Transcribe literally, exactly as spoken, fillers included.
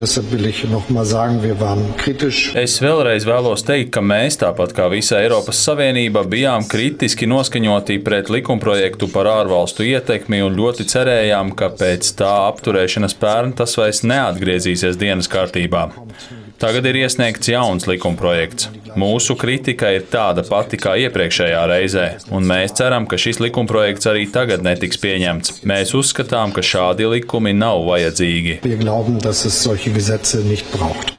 Es vēlreiz vēlos teikt, ka mēs, tāpat kā visa Eiropas Savienība, bijām kritiski noskaņoti pret likumprojektu par ārvalstu ietekmi un ļoti cerējām, ka pēc tā apturēšanas pērn tas vairs neatgriezīsies dienas kārtībā. Tagad ir iesniegts jauns likumprojekts. Mūsu kritika ir tāda pati kā iepriekšējā reizē, un mēs ceram, ka šis likumprojekts arī tagad netiks pieņemts. Mēs uzskatām, ka šādi likumi nav vajadzīgi.